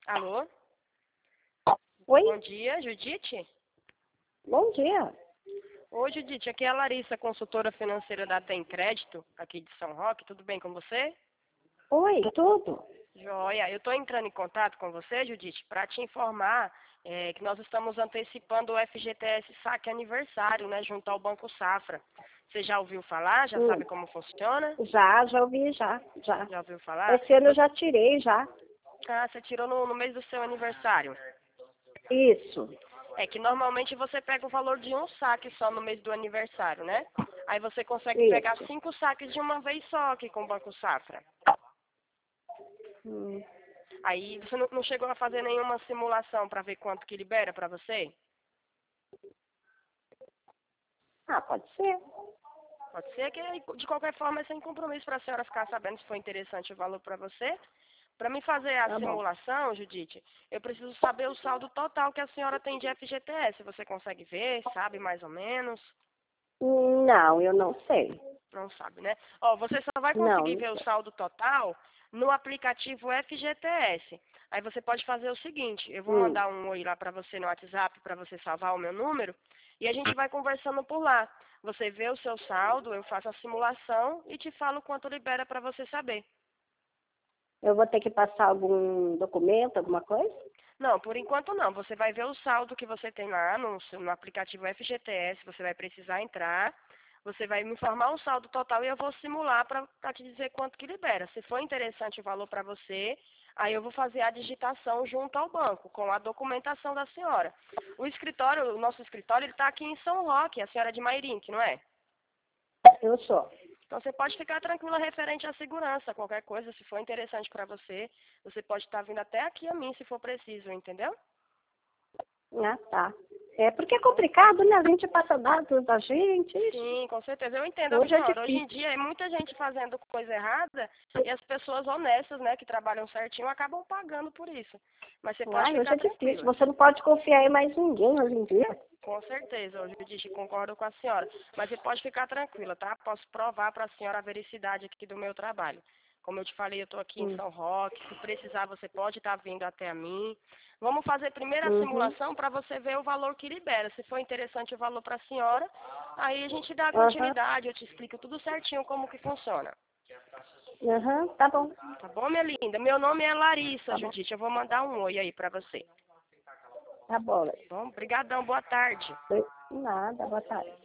Alô? Oi? Bom dia, Judite? Bom dia. Oi, Judite, aqui é a Larissa, consultora financeira da Tem Crédito, aqui de São Roque. Tudo bem com você? Oi, tudo? Joia, eu estou entrando em contato com você, Judite, para te informar que nós estamos antecipando o FGTS Saque Aniversário, né, junto ao Banco Safra. Você já ouviu falar? Já sabe como funciona? Já ouvi, já. Já ouviu falar? Esse ano eu já tirei, já. Ah, você tirou no mês do seu aniversário. Isso. É que normalmente você pega o valor de um saque só no mês do aniversário, né? Aí você consegue pegar Isso. 5 saques de uma vez só aqui com o Banco Safra. Hum. Aí você não chegou a fazer nenhuma simulação para ver quanto que libera para você? Ah, pode ser. Pode ser que de qualquer forma é sem compromisso para a senhora ficar sabendo se for interessante o valor para você. Para mim fazer a Tá bom. simulação, Judite, eu preciso saber o saldo total que a senhora tem de FGTS. Você consegue ver? Sabe mais ou menos? Não, eu não sei. Não sabe, né? Ó, você só vai Não, conseguir não ver o sei. saldo total no aplicativo FGTS. Aí você pode fazer o seguinte, eu vou Hum. mandar um oi lá para você no WhatsApp para você salvar o meu número e a gente vai conversando por lá. Você vê o seu saldo, eu faço a simulação e te falo quanto libera para você saber. Eu vou ter que passar algum documento, alguma coisa? Não, por enquanto não. Você vai ver o saldo que você tem lá no aplicativo FGTS, você vai precisar entrar, você vai me informar o saldo total e eu vou simular para te dizer quanto que libera. Se for interessante o valor para você, aí eu vou fazer a digitação junto ao banco, com a documentação da senhora. O nosso escritório, ele está aqui em São Roque, a senhora é de Mairink, não é? Eu sou. Então você pode ficar tranquila referente à segurança, qualquer coisa, se for interessante para você, você pode estar vindo até aqui a mim se for preciso, entendeu? Ah, tá. É porque é complicado, né? A gente passa dados da gente. Ixi, Sim, com certeza. Eu entendo a hoje é senhora. Hoje em difícil. dia é muita gente fazendo coisa errada e as pessoas honestas, né, que trabalham certinho, acabam pagando por isso. Mas você pode Ai, hoje ficar é difícil. tranquila. Você não pode confiar em mais ninguém hoje em dia. Com certeza, hoje Judite, concordo com a senhora. Mas você pode ficar tranquila, tá? Posso provar para a senhora a veracidade aqui do meu trabalho. Como eu te falei, eu estou aqui em Hum. São Roque. Se precisar, você pode estar vindo até a mim. Vamos fazer primeiro a Uhum. simulação para você ver o valor que libera. Se for interessante o valor para a senhora, aí a gente dá Aham. continuidade, eu te explico tudo certinho como que funciona. Aham. Tá bom. Tá bom, minha linda? Meu nome é Larissa, Tá bom. Judite. Eu vou mandar um oi aí para você. Tá bom. Tá bom? Obrigadão, boa tarde. Nada, boa tarde.